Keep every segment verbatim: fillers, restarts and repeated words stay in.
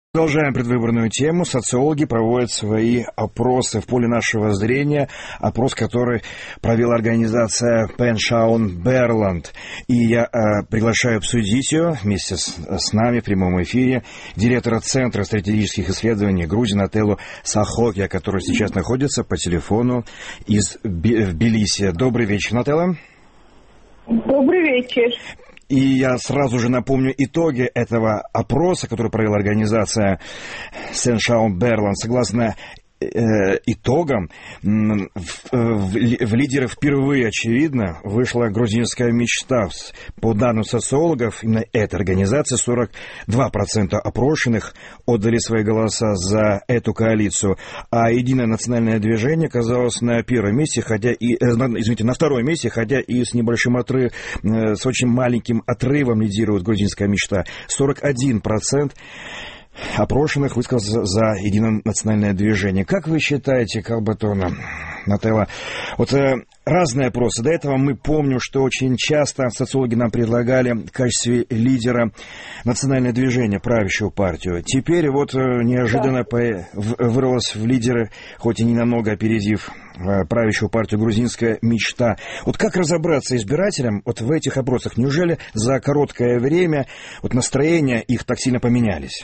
Продолжаем предвыборную тему. Социологи проводят свои опросы в поле нашего зрения. Опрос, который провела организация Penshaunen Berland. И я э, приглашаю обсудить ее вместе с, с нами в прямом эфире директора Центра стратегических исследований Грузии Нателлу Сахокия, который сейчас находится по телефону из Тбилиси. Добрый вечер, Нателла. Добрый вечер. И я сразу же напомню итоги этого опроса, который провела организация Penshaunen Berland. Согласно э, итогам, в, в, в лидеры впервые, очевидно, вышла грузинская мечта. По данным социологов, именно эта организация, сорок два процента опрошенных отдали свои голоса за эту коалицию, а Единое национальное движение оказалось на первом месте, хотя и, извините, на втором месте, хотя и с небольшим отрывом, с очень маленьким отрывом лидирует грузинская мечта. сорок один процент опрошенных высказался за Единое национальное движение. Как вы считаете, как бы то, Нателла, вот э, разные опросы. До этого мы помним, что очень часто социологи нам предлагали в качестве лидера национальное движение, правящую партию. Теперь вот э, неожиданно по, в, вырвалось в лидеры, хоть и не намного опередив э, правящую партию грузинская мечта. Вот как разобраться избирателям вот в этих опросах? Неужели за короткое время вот настроения их так сильно поменялись?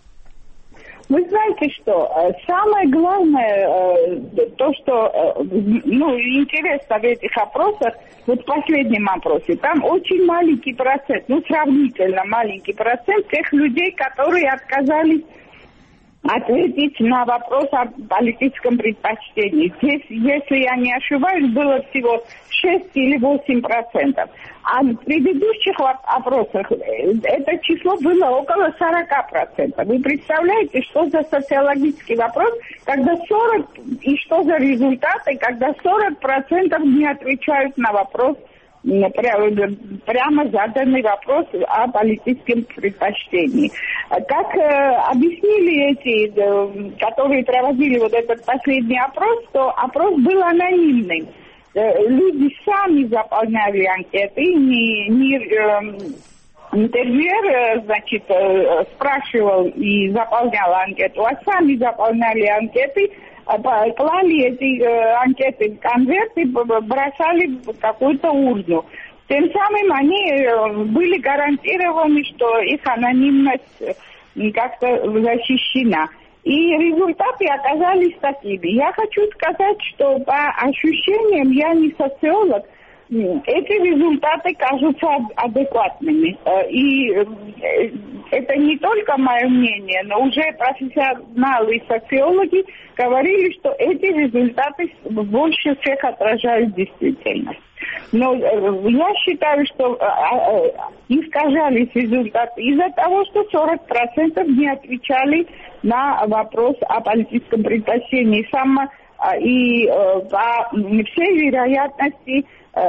Вы знаете что, самое главное, то, что, ну, интересно в этих опросах, вот в последнем опросе, там очень маленький процент, ну, сравнительно маленький процент тех людей, которые отказались ответить на вопрос о политическом предпочтении. Здесь, если я не ошибаюсь, было всего шесть или восемь процентов. А в предыдущих опросах это число было около сорок процентов. Вы представляете, что за социологический вопрос, когда сорок, и что за результаты, когда сорок процентов не отвечают на вопрос, прямо заданный вопрос о политическом предпочтении. Как э, объяснили эти, э, которые проводили вот этот последний опрос, то опрос был анонимным. Э, люди сами заполняли анкеты, не, не э, интервьюер, значит, э, спрашивал и заполнял анкету, а сами заполняли анкеты, клали эти э, анкеты в конверт и бросали в какую-то урну. Тем самым они были гарантированы, что их анонимность как-то защищена. И результаты оказались такими. Я хочу сказать, что по ощущениям, я не социолог, эти результаты кажутся адекватными. И это не только мое мнение, но уже профессионалы и социологи говорили, что эти результаты больше всех отражают действительность. Но я считаю, что искажались результаты из-за того, что сорок процентов не отвечали на вопрос о политическом предпочтении. Сама, и по всей вероятности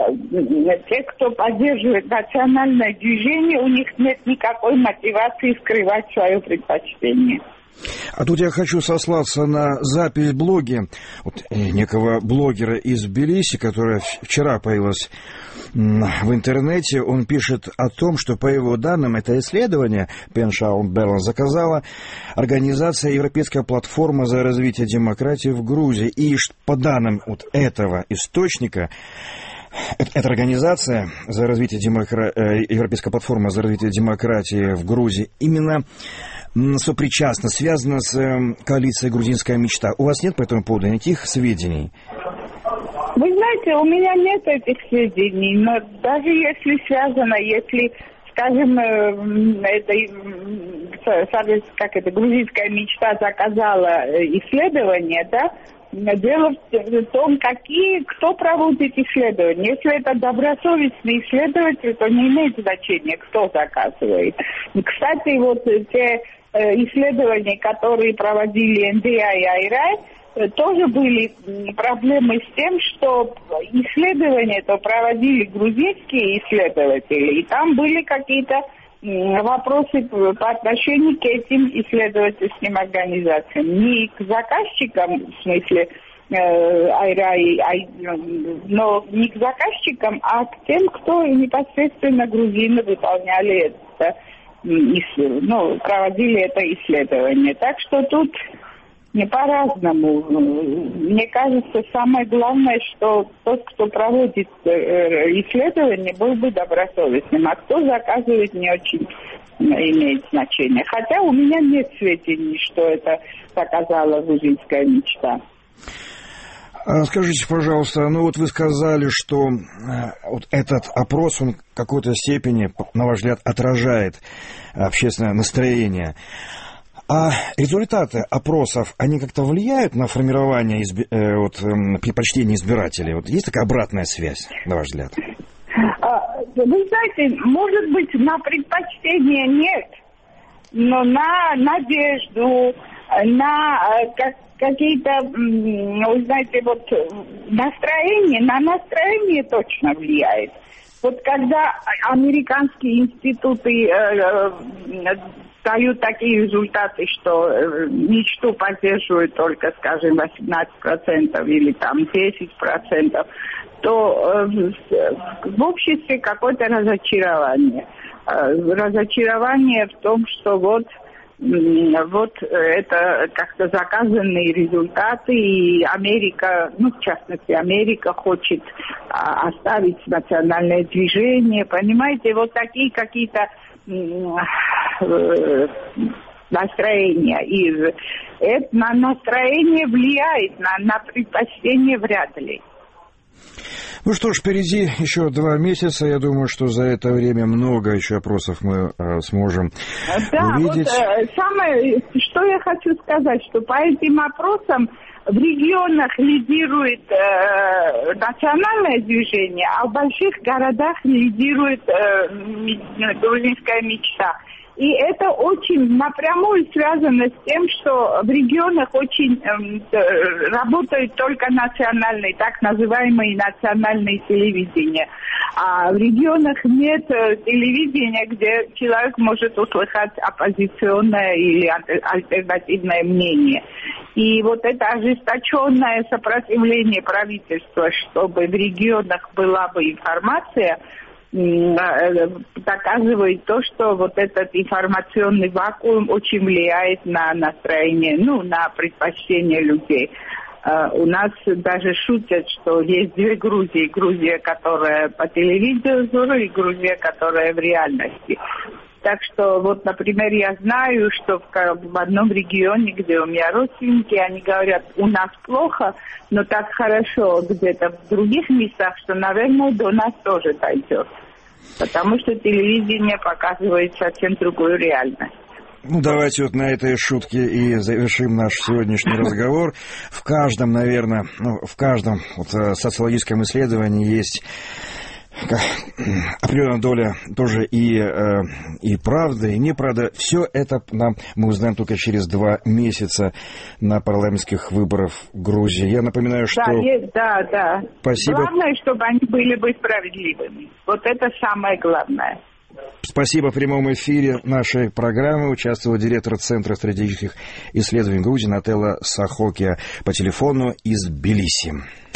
те, кто поддерживает национальное движение, у них нет никакой мотивации скрывать свое предпочтение. А тут я хочу сослаться на запись в блоге вот, некого блогера из Тбилиси, которая вчера появилась в интернете. Он пишет о том, что, по его данным, это исследование Penshaunen Berland заказала организация Европейская платформа за развитие демократии в Грузии. И по данным вот этого источника, эта организация за развитие демокра... Европейская платформа за развитие демократии в Грузии именно сопричастна, связана с коалицией «Грузинская мечта». У вас нет по этому поводу никаких сведений? Вы знаете, у меня нет этих сведений, но даже если связано, если, скажем, это, как это, «Грузинская мечта» заказала исследование, да, дело в том, какие, кто проводит исследования. Если это добросовестный исследователь, то не имеет значения, кто заказывает. Кстати, вот те исследования, которые проводили эн дэ а и Айрай, тоже были проблемы с тем, что исследования то проводили грузинские исследователи, и там были какие-то вопросы по отношению к этим исследовательским организациям. Не к заказчикам, в смысле Айрай, ай, но не к заказчикам, а к тем, кто непосредственно грузины выполняли это ну, проводили это исследование. Так что тут не по-разному. Мне кажется, самое главное, что тот, кто проводит исследование, был бы добросовестным, а кто заказывает, не очень имеет значение. Хотя у меня нет сведений, что это заказала грузинская мечта. Скажите, пожалуйста, ну вот вы сказали, что вот этот опрос, он в какой-то степени, на ваш взгляд, отражает общественное настроение. А результаты опросов, они как-то влияют на формирование изби... э, вот, э, предпочтений избирателей? Вот есть такая обратная связь, на ваш взгляд? Вы знаете, может быть, на предпочтение нет, но на надежду, на как, какие-то, вы знаете, вот настроение, на настроение точно влияет. Вот когда американские институты э, дают такие результаты, что мечту поддерживают только, скажем, восемнадцать процентов или там десять процентов, то э, в обществе какое-то разочарование. Э, разочарование в том, что вот Вот это как-то заказанные результаты, и Америка, ну, в частности, Америка хочет а, оставить национальное движение, понимаете, вот такие какие-то э, настроения. И это на настроение влияет, на, на предпочтение вряд ли. Ну что ж, впереди еще два месяца. Я думаю, что за это время много еще опросов мы э, сможем да, увидеть. Вот, э, самое, что я хочу сказать, что по этим опросам в регионах лидирует э, национальное движение, а в больших городах лидирует э, грузинская мечта. И это очень напрямую связано с тем, что в регионах очень э, работают только национальные, так называемые национальные телевидения. А в регионах нет э, телевидения, где человек может услышать оппозиционное или альтернативное мнение. И вот это ожесточенное сопротивление правительства, чтобы в регионах была бы информация, доказывает то, что вот этот информационный вакуум очень влияет на настроение, ну, на предпочтение людей. Uh, у нас даже шутят, что есть две Грузии. Грузия, которая по телевизору, и Грузия, которая в реальности. Так что, вот, например, я знаю, что в, в одном регионе, где у меня родственники, они говорят, у нас плохо, но так хорошо где-то в других местах, что, наверное, до нас тоже дойдет. Потому что телевидение показывает совсем другую реальность. Ну, давайте вот на этой шутке и завершим наш сегодняшний разговор. В каждом, наверное, ну, в каждом вот, социологическом исследовании есть определенная доля тоже и, э, и правды, и неправды. Все это нам мы узнаем только через два месяца на парламентских выборах в Грузии. Я напоминаю, что... Да, есть, да, да. Спасибо. Главное, чтобы они были бы справедливыми. Вот это самое главное. Спасибо. В прямом эфире нашей программы участвовал директор Центра стратегических исследований Грузии Нателла Сахокия по телефону из Тбилиси.